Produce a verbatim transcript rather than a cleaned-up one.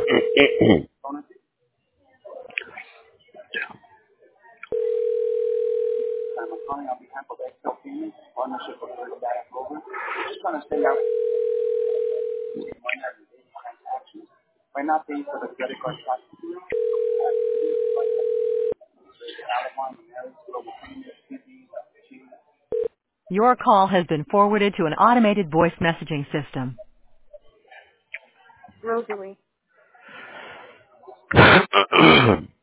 Your call has been forwarded to an automated voice messaging system. Rosalie.